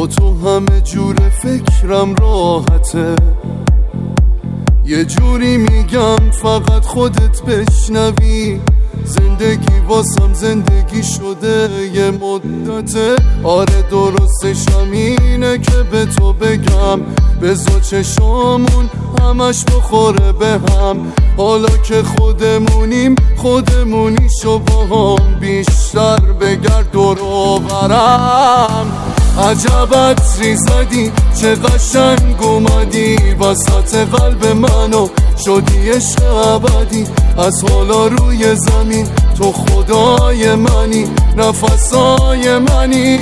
با تو همه جور فکرم راحته، یه جوری میگم فقط خودت بشنوی. زندگی واسم زندگی شده یه مدته، آره درستش همینه که به تو بگم بذار چشامون همش بخوره به هم. حالا که خودمونی شو با هم بیشتر بگرد دور و برم. عجبت زدی چه قشنگ اومدی وسط قلب منو شدی عشق ابدی. از حالا روی زمین تو خدای منی، نفسای منی.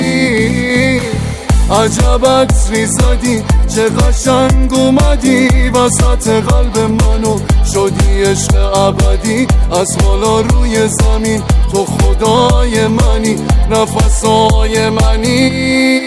عجبت زدی چه قشنگ اومدی وسط قلب منو شدی عشق ابدی. از حالا روی زمین تو خدای منی، نفسای منی.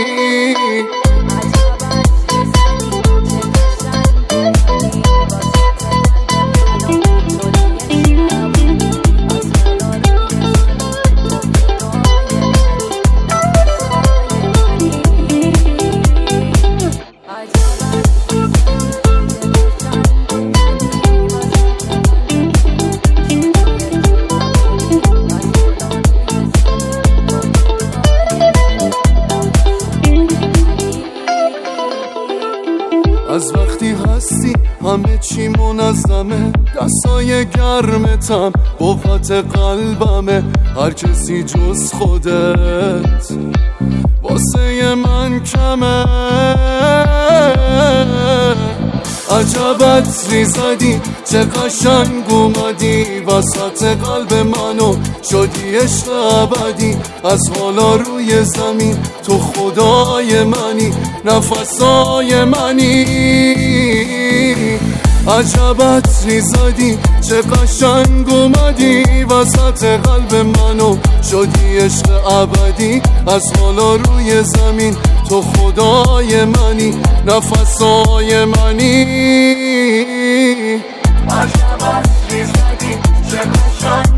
از وقتی هستی همه چی منظمه، دستای گرمتم قوت قلبمه. هر کسی جز خودت واسه من کمه. عجبت زدی چه قشنگ اومدی وسط قلب منو شدی عشق ابدی. از حالا روی زمین تو خدای منی، نفسای منی. عجبت زدی چه قشنگ اومدی وسط قلب منو شدی عشق ابدی. از حالا روی زمین تو خدای منی، نفسای منی. عجبت زدی چه قشنگ